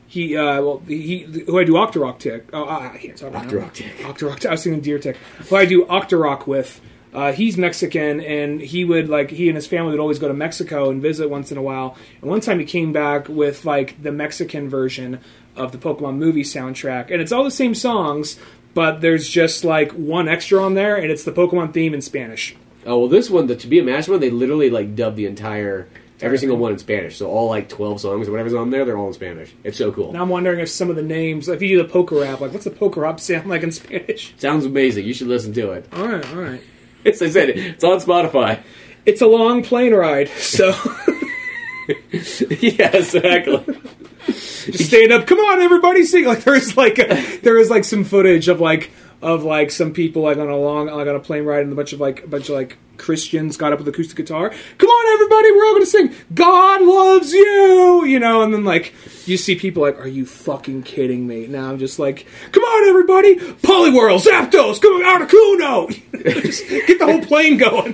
do Octorok Tick. Oh, I can't talk about Octorok Tick. Octorok Tick. I was thinking Deer Tick. Who I do Octorok with. He's Mexican, and he and his family would always go to Mexico and visit once in a while. And one time he came back with like the Mexican version of the Pokemon movie soundtrack, and it's all the same songs, but there's just like one extra on there, and it's the Pokemon theme in Spanish. Oh well, this one, the To Be a Master one, they literally like dubbed the every single one in Spanish. So all like 12 songs or whatever's on there, they're all in Spanish. It's so cool. Now I'm wondering if some of the names, if you do the Pokerap, like what's the Pokerap sound like in Spanish? Sounds amazing. You should listen to it. All right. As I said, it's on Spotify. It's a long plane ride, so... Yeah, exactly. Just stand up, come on everybody, sing! Like there is some footage of some people like on a plane ride, and a bunch of Christians got up with acoustic guitar. Come on everybody, we're all gonna sing God loves you, and then like you see people like, are you fucking kidding me? Now I'm just like, come on everybody, Poliwhirl, Zapdos, come on, Articuno! Just get the whole plane going.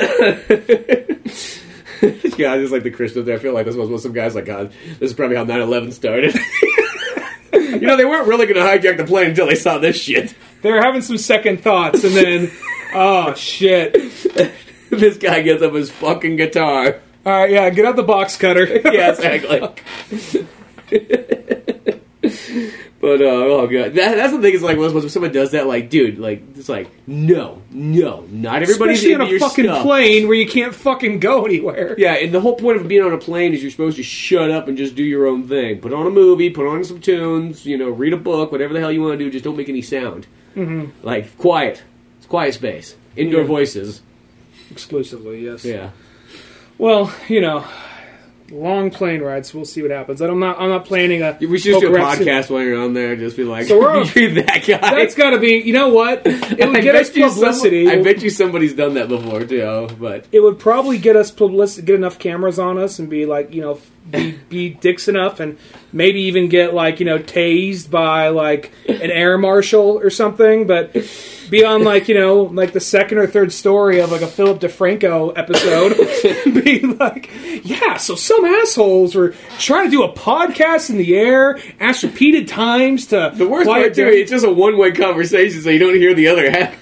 Yeah, just like the Christians there. I feel like this was some guys like, God, this is probably how 9/11 started. They weren't really going to hijack the plane until they saw this shit. They were having some second thoughts, and then, oh, shit. This guy gets up his fucking guitar. All right, yeah, get out the box cutter. Yeah, exactly. But, oh, God. That's the thing is, like, when someone does that, like, dude, like, it's like, no, not everybody's especially on into a your fucking stuff. Plane where you can't fucking go anywhere. Yeah, and the whole point of being on a plane is you're supposed to shut up and just do your own thing. Put on a movie, put on some tunes, read a book, whatever the hell you want to do, just don't make any sound. Mm-hmm. Like, quiet. It's quiet space. Indoor voices. Exclusively, yes. Yeah. Well, long plane rides. We'll see what happens. I'm not planning a. We should just do a podcast while you're on there. Just be like, so you're that guy. That's got to be. You know what? It would get us publicity. I bet you somebody's done that before too. But it would probably get us publicity. Get enough cameras on us and be like, be dicks enough, and maybe even get tased by like an air marshal or something. But be on like the second or third story of like a Philip DeFranco episode. Be like, yeah, so some assholes were trying to do a podcast in the air, asked repeated times to. The worst part too, it's just a one-way conversation, so you don't hear the other half.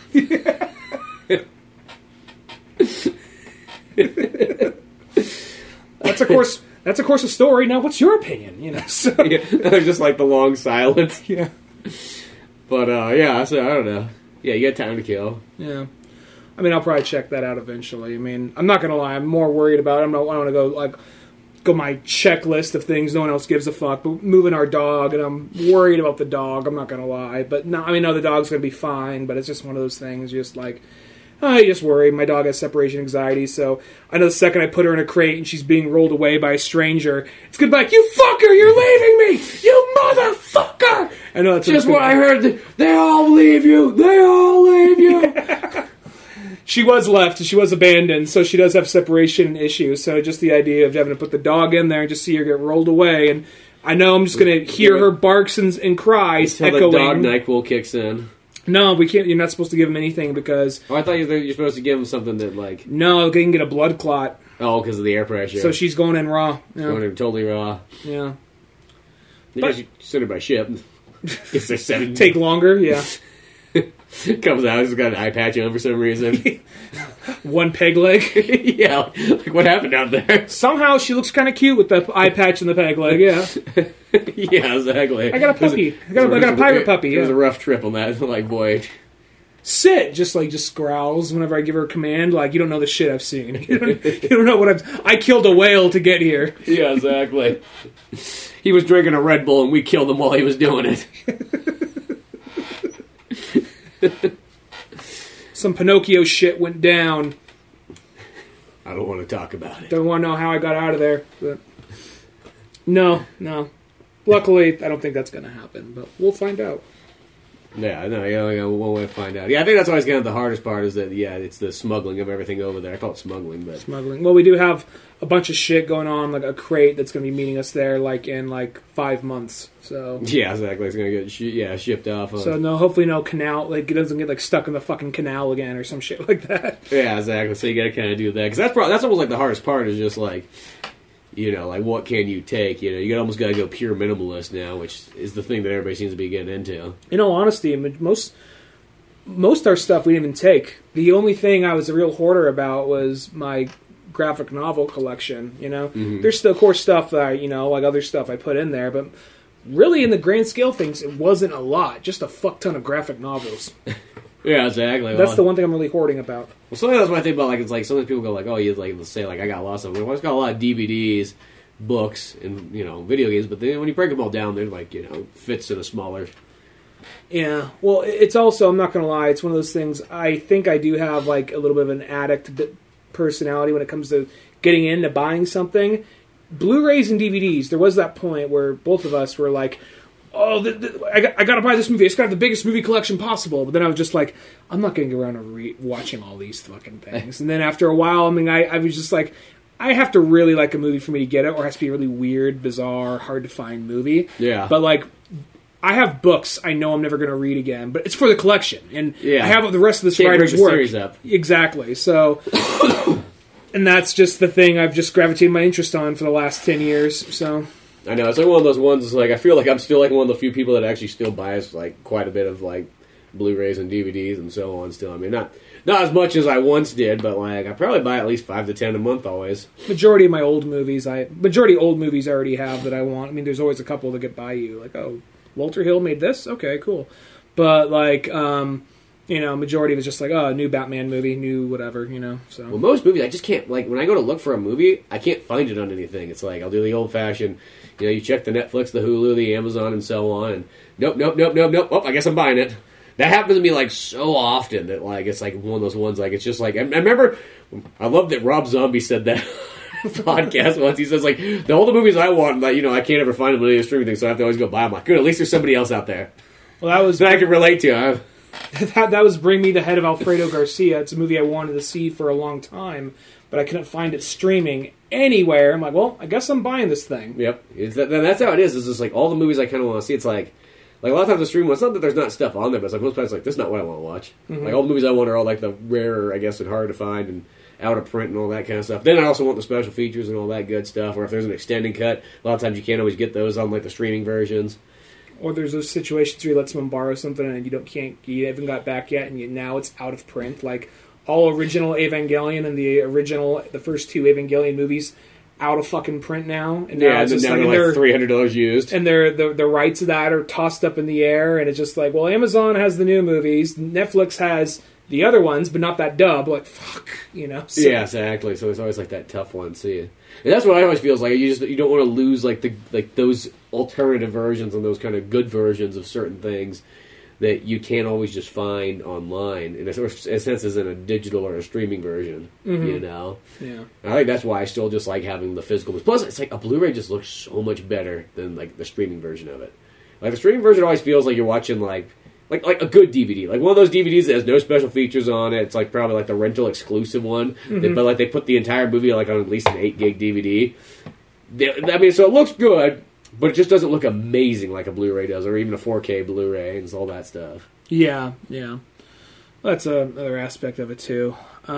That's of course a story. Now, what's your opinion? So. Yeah, just like the long silence. Yeah. But yeah, so I don't know. Yeah, you got time to kill. Yeah. I mean, I'll probably check that out eventually. I mean, I'm not gonna lie. I'm more worried about it. I want to go my checklist of things no one else gives a fuck. But moving our dog, and I'm worried about the dog. I'm not gonna lie. But no, I mean, no, the dog's gonna be fine. But it's just one of those things. Just like. I just worry. My dog has separation anxiety, so I know the second I put her in a crate and she's being rolled away by a stranger, it's gonna be like, you fucker, you're leaving me! You motherfucker! I know that's just what I heard. They all leave you! They all leave you! she was left. She was abandoned, so she does have separation issues. So just the idea of having to put the dog in there and just see her get rolled away, and I know I'm just going to hear her barks and cries Until echoing. the dog NyQuil kicks in. No, we can't. You're not supposed to give him anything because... Oh, I thought you're supposed to give him something that, like... No, they can get a blood clot. Oh, because of the air pressure. So she's going in raw. Yeah. Going in totally raw. Yeah. But you send her by ship. Gets there 7... Take longer, yeah. Comes out, he's got an eye patch on for some reason. One peg leg. Yeah, like what happened out there? Somehow she looks kind of cute with the eye patch and the peg leg, yeah. Yeah, exactly. I got a puppy. I got a pirate puppy, It was yeah. a rough trip on that, like, voyage. Sit, just growls whenever I give her a command, like, you don't know the shit I've seen. You don't know what I killed a whale to get here. Yeah, exactly. He was drinking a Red Bull and we killed him while he was doing it. Some Pinocchio shit went down. I don't want to talk about it. Don't want to know how I got out of there. But no. Luckily, I don't think that's going to happen, but we'll find out. Yeah, no, one way to find out. Yeah, I think that's always kind of the hardest part is that, yeah, it's the smuggling of everything over there. I call it smuggling, but... Smuggling. Well, we do have a bunch of shit going on, like a crate that's going to be meeting us there, like, in, 5 months, so... Yeah, exactly. It's going to get shipped off. So, hopefully no canal, like, it doesn't get, stuck in the fucking canal again or some shit like that. Yeah, exactly. So you got to kind of do that. Because that's almost like the hardest part is just, like... what can you take? You almost got to go pure minimalist now, which is the thing that everybody seems to be getting into. In all honesty, most our stuff we didn't even take. The only thing I was a real hoarder about was my graphic novel collection. Mm-hmm. There's still core stuff that I, like other stuff I put in there, but really in the grand scale of things, it wasn't a lot. Just a fuck ton of graphic novels. Yeah, exactly. That's the one thing I'm really hoarding about. Well, something that's what I think about. Like, it's like sometimes people go like, "Oh, you like let's say like I got lots of them." Well, I've got a lot of DVDs, books, and video games. But then when you break them all down, they're like fits in a smaller. Yeah. Well, it's also I'm not gonna lie. It's one of those things. I think I do have like a little bit of an addict personality when it comes to getting into buying something. Blu-rays and DVDs. There was that point where both of us were like, "Oh, I got to buy this movie. It's got the biggest movie collection possible." But then I was just like, I'm not going to go around and watching all these fucking things. And then after a while, I was just like, I have to really like a movie for me to get it, or it has to be a really weird, bizarre, hard to find movie. Yeah. But like, I have books I know I'm never going to read again, but it's for the collection, and yeah. I have the rest of this Can't writer's break the work. series up. Exactly. So. And that's just the thing I've just gravitated my interest on for the last 10 years. So I know it's like one of those ones. It's like I feel like I'm still like one of the few people that actually still buys like quite a bit of like Blu-rays and DVDs and so on. Still, I mean, not as much as I once did, but like I probably buy at least 5 to 10 a month always. Majority of my old movies, I already have that I want. I mean, there's always a couple that get by you, like, oh, Walter Hill made this, okay, cool. But like, majority was just like, oh, new Batman movie, new whatever, So well, most movies I just can't like when I go to look for a movie, I can't find it on anything. It's like I'll do the old-fashioned, you check the Netflix, the Hulu, the Amazon, and so on. And nope. Oh, I guess I'm buying it. That happens to me like so often that like it's like one of those ones like it's just like I remember I love that Rob Zombie said that podcast once. He says like all the movies I want, like I can't ever find them on any streaming thing, so I have to always go buy them. Like good, at least there's somebody else out there. Well, that was that I can relate to. That was Bring Me the Head of Alfredo Garcia. It's a movie I wanted to see for a long time, but I couldn't find it streaming anywhere. I'm like, well, I guess I'm buying this thing. Yep, that's how it is. It's just like all the movies I kind of want to see. It's like a lot of times the streaming. It's not that there's not stuff on there, but it's like most times like this is not what I want to watch. Mm-hmm. Like all the movies I want are all like the rarer, I guess, and hard to find and out of print and all that kind of stuff. Then I also want the special features and all that good stuff. Or if there's an extended cut, a lot of times you can't always get those on like the streaming versions. Or there's those situations where you let someone borrow something and you haven't got back yet, and now it's out of print. Like all original Evangelion and the first 2 Evangelion movies out of fucking print now. And now it's just now they're like $300 used, and the rights of that are tossed up in the air. And it's just like, well, Amazon has the new movies, Netflix has the other ones, but not that dub. Like fuck, So. Yeah, exactly. So it's always like that tough one. See. And that's what I always feel like. You don't want to lose like those alternative versions and those kind of good versions of certain things that you can't always just find online in a sense as in a digital or a streaming version. Mm-hmm. Yeah. And I think that's why I still just like having the physical. Plus, it's like a Blu-ray just looks so much better than like the streaming version of it. Like the streaming version always feels like you're watching like like a good DVD, like one of those DVDs that has no special features on it. It's like probably like the rental exclusive one, but like they put the entire movie like on at least an 8 gig DVD. I mean, so it looks good, but it just doesn't look amazing like a Blu-ray does, or even a 4K Blu-ray and all that stuff. Yeah. Well, that's another aspect of it too.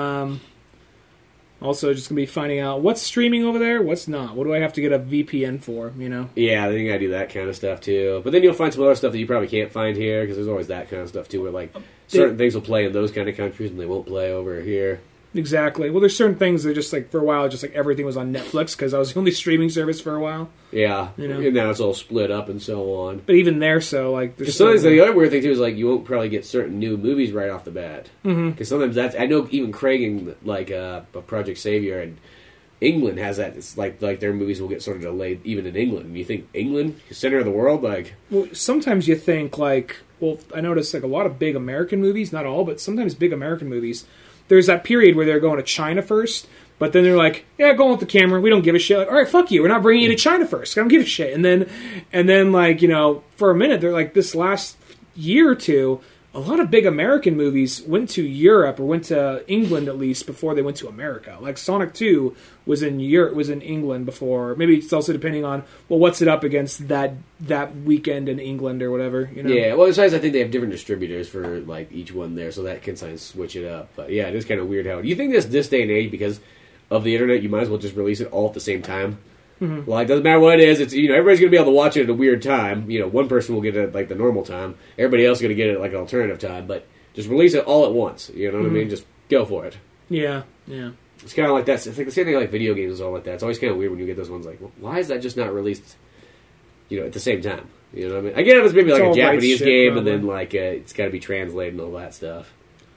Also, just gonna be finding out what's streaming over there, what's not. What do I have to get a VPN for? You know? Yeah, then you gotta do that kind of stuff too. But then you'll find some other stuff that you probably can't find here, because there's always that kind of stuff too, where like certain things will play in those kind of countries and they won't play over here. Exactly. Well, there's certain things that just like for a while, just like everything was on Netflix because I was the only streaming service for a while. Yeah, you know? And now it's all split up and so on. But even there, so like, there's sometimes the other weird thing too is like you won't probably get certain new movies right off the bat, because sometimes that's, I know even Craig and like Project Savior and England has that. It's like their movies will get sort of delayed even in England. And you think England, center of the world, like, well, sometimes you think like, well, I notice like a lot of big American movies, not all, but sometimes big American movies. There's that period where they're going to China first, but then they're like, yeah, go on with the camera. We don't give a shit. Like, all right, fuck you. We're not bringing you to China first. I don't give a shit. And then like, you know, for a minute, they're like, this last year or two, a lot of big American movies went to Europe or went to England at least before they went to America. Like Sonic 2 was in Europe, was in England before. Maybe it's also depending on, well, what's it up against that weekend in England or whatever. You know? Yeah, well, besides, I think they have different distributors for like each one there, so that can sometimes switch it up. But yeah, it is kind of weird how. Do you think this day and age, because of the internet, you might as well just release it all at the same time? Mm-hmm. Well, it doesn't matter what it is. It's, you know, everybody's going to be able to watch it at a weird time. You know, one person will get it at like the normal time. Everybody else is going to get it at like an alternative time. But just release it all at once. You know what I mean? Just go for it. Yeah. It's kind of like that. It's like the same thing like video games is all like that. It's always kind of weird when you get those ones like, well, why is that just not released, you know, at the same time? You know what I mean? I get it, it's maybe like a Japanese game, probably. And then like it's got to be translated and all that stuff.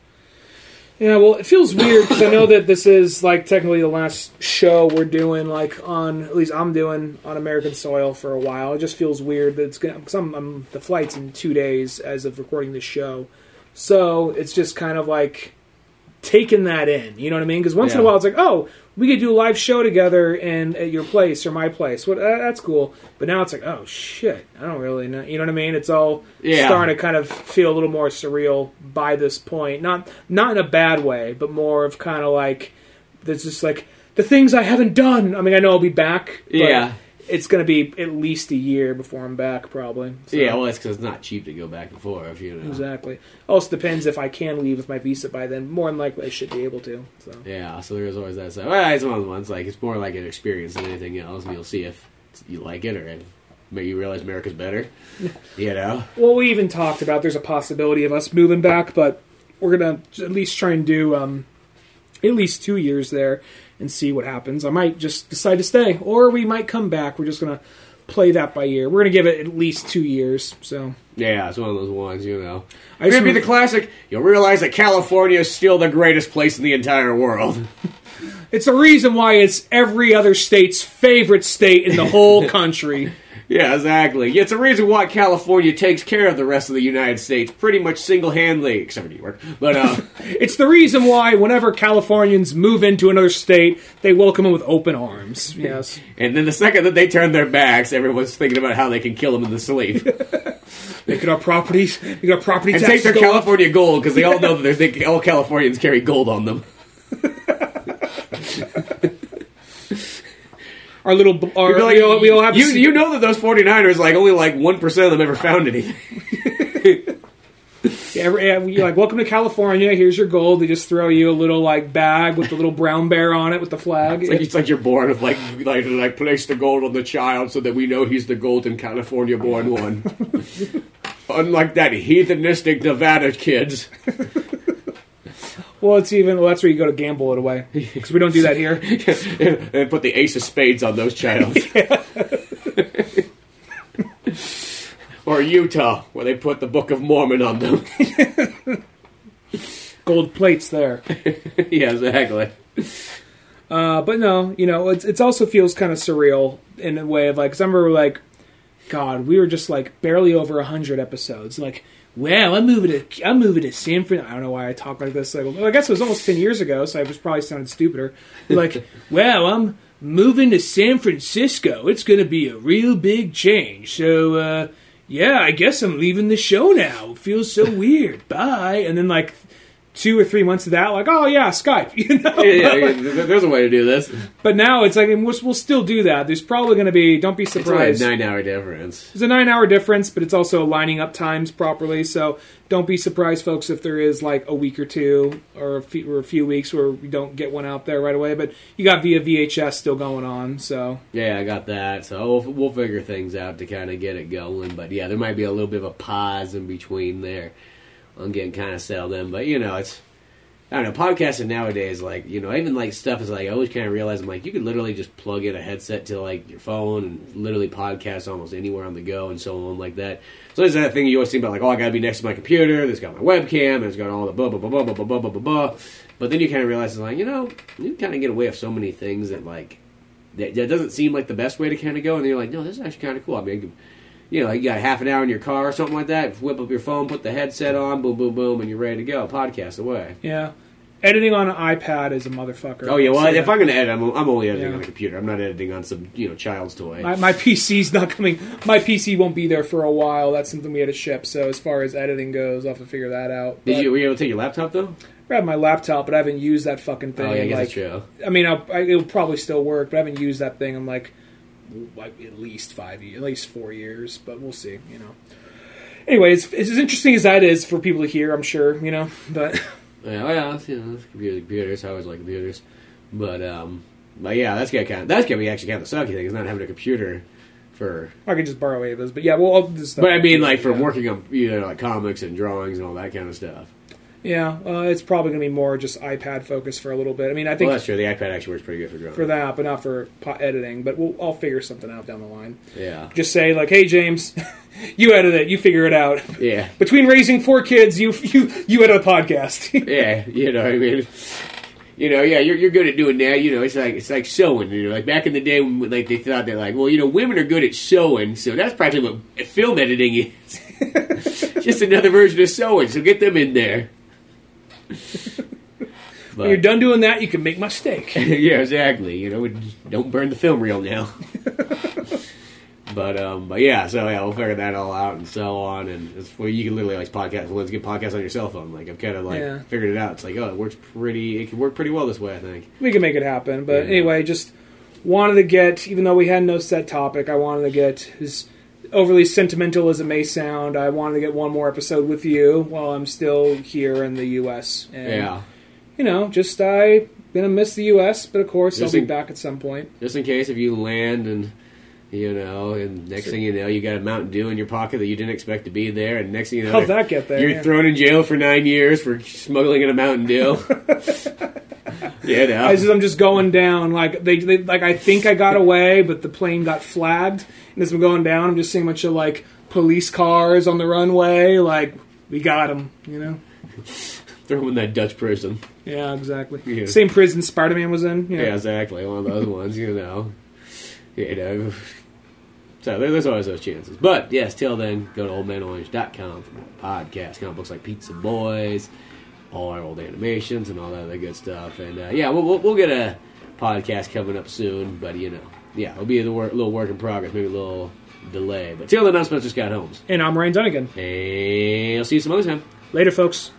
Yeah, well, it feels weird because I know that this is like technically the last show we're doing, like on, at least I'm doing on American soil for a while. It just feels weird that it's gonna, because the flight's in 2 days as of recording this show, so it's just kind of like taking that in. You know what I mean? Because once in a while it's like, oh, we could do a live show together and at your place or my place. What that's cool. But now it's like, oh shit, I don't really know. You know what I mean? It's all starting to kind of feel a little more surreal by this point. Not in a bad way, but more of kind of like there's just like the things I haven't done. I mean, I know I'll be back. But it's going to be at least a year before I'm back, probably. So. Yeah, well, that's because it's not cheap to go back and forth, you know. Exactly. Also depends if I can leave with my visa by then. More than likely, I should be able to. So. Yeah, so there's always that side. Well, it's one of the ones, like, it's more like an experience than anything else, and you'll see if you like it or if maybe you realize America's better, you know. Well, we even talked about there's a possibility of us moving back, but we're going to at least try and do at least 2 years there and see what happens. I might just decide to stay, or we might come back. We're just going to play that by ear. We're going to give it at least 2 years. So yeah, it's one of those ones, you know. It's going to be the classic, you'll realize that California is still the greatest place in the entire world. It's the reason why it's every other state's favorite state in the whole country. Yeah, exactly. It's a reason why California takes care of the rest of the United States pretty much single-handedly, except for New York. But it's the reason why whenever Californians move into another state, they welcome them with open arms. Yes. And then the second that they turn their backs, everyone's thinking about how they can kill them in the sleep. They could have properties. They could have property and taxes. And take their California gold, because they all know that all Californians carry gold on them. Our little, like, we all have you know that those 49ers, like, only like 1% of them ever found anything. You're like, welcome to California, here's your gold. They just throw you a little like bag with the little brown bear on it with the flag. It's like you're born with like place the gold on the child so that we know he's the golden California born one. Unlike that heathenistic Nevada kids. Well, that's where you go to gamble it away. Because we don't do that here. And put the ace of spades on those childs. Or Utah, where they put the Book of Mormon on them. Gold plates there. Yeah, exactly. But no, you know, it also feels kind of surreal in a way of like, because I remember like, God, we were just like barely over 100 episodes. Like, wow, I'm moving to San Francisco. I don't know why I talk like this. Like, well, I guess it was almost 10 years ago, so I was probably sounding stupider. Like, wow, I'm moving to San Francisco. It's going to be a real big change. So, yeah, I guess I'm leaving the show now. It feels so weird. Bye. And then like 2 or 3 months of that, like, oh yeah, Skype. You know? Yeah, there's a way to do this. But now it's like, and we'll still do that. There's probably going to be, don't be surprised. It's only a 9-hour difference. There's a 9-hour difference, but it's also lining up times properly. So don't be surprised, folks, if there is like a week or two or a few weeks where we don't get one out there right away. But you got via VHS still going on, so. Yeah, I got that. So we'll figure things out to kind of get it going. But yeah, there might be a little bit of a pause in between there. I'm getting kind of settled in, but it's, I don't know, podcasting nowadays, like, even like stuff is like, I always kind of realize, I'm like, you could literally just plug in a headset to like your phone and literally podcast almost anywhere on the go and so on like that. So there's that thing you always think about, like, oh, I gotta be next to my computer, there's got my webcam, and it's got all the blah, blah, blah, blah, blah, blah, blah, blah, blah. But then you kind of realize, it's like, you kind of get away with so many things that, like, that doesn't seem like the best way to kind of go, and then you're like, no, this is actually kind of cool. I mean, you got half an hour in your car or something like that, whip up your phone, put the headset on, boom, boom, boom, and you're ready to go. Podcast away. Yeah. Editing on an iPad is a motherfucker. Oh, yeah, well, if I'm going to edit, I'm only editing on a computer. I'm not editing on some, child's toy. My PC's not coming. My PC won't be there for a while. That's something we had to ship, so as far as editing goes, I'll have to figure that out. Were you able to take your laptop, though? I have my laptop, but I haven't used that fucking thing. Oh, yeah, I guess that's true. I mean, it'll probably still work, but I haven't used that thing in, like at least 5 years, at least 4 years, but we'll see, Anyway, it's as interesting as that is for people to hear, I'm sure, but... Yeah, computers. I always like computers. But yeah, that's gonna be actually kind of the sucky thing, is not having a computer for... I could just borrow Ava's, but yeah, well... But I mean, like, for working on, like, comics and drawings and all that kind of stuff. Yeah, it's probably going to be more just iPad focused for a little bit. I mean, I think... Well, that's true. The iPad actually works pretty good for drawing. For that, but not for editing. But I'll figure something out down the line. Yeah. Just say, like, hey, James, you edit it. You figure it out. Yeah. Between raising 4 kids, you edit a podcast. Yeah, I mean... yeah, you're good at doing that. It's like sewing. Like back in the day when like they thought that, like, well, women are good at sewing, so that's practically what film editing is. Just another version of sewing, so get them in there. When you're done doing that, you can make my steak. Yeah, exactly. Don't burn the film reel now. But yeah, so yeah, we'll figure that all out and so on, and it's where you can literally like podcast. Let's get podcasts on your cell phone. Like I've kind of figured it out. It's like, oh, it can work pretty well this way. I think we can make it happen. But anyway, just wanted to get, even though we had no set topic, I wanted to get, as overly sentimental as it may sound, I wanted to get one more episode with you while I'm still here in the U.S. And, just I'm gonna miss the U.S., but of course I'll be back at some point. Just in case if you land and. And next thing you know, you got a Mountain Dew in your pocket that you didn't expect to be there, and next thing you know, how'd that get there? You're thrown in jail for 9 years for smuggling in a Mountain Dew. I'm just going down like they like I think I got away, but the plane got flagged, and as I'm going down, I'm just seeing a bunch of like police cars on the runway, like we got him, Throw him in that Dutch prison. Yeah, exactly. Yeah. Same prison Spider-Man was in. Yeah, exactly. One of those ones, So there's always those chances. But, yes, till then, go to oldmanorange.com for more podcasts, comic books like Pizza Boys, all our old animations, and all that other good stuff. And, we'll get a podcast coming up soon, but, it'll be a little work in progress, maybe a little delay. But till then, I'm Spencer Scott Holmes. And I'm Ryan Dunnigan. And I'll see you some other time. Later, folks.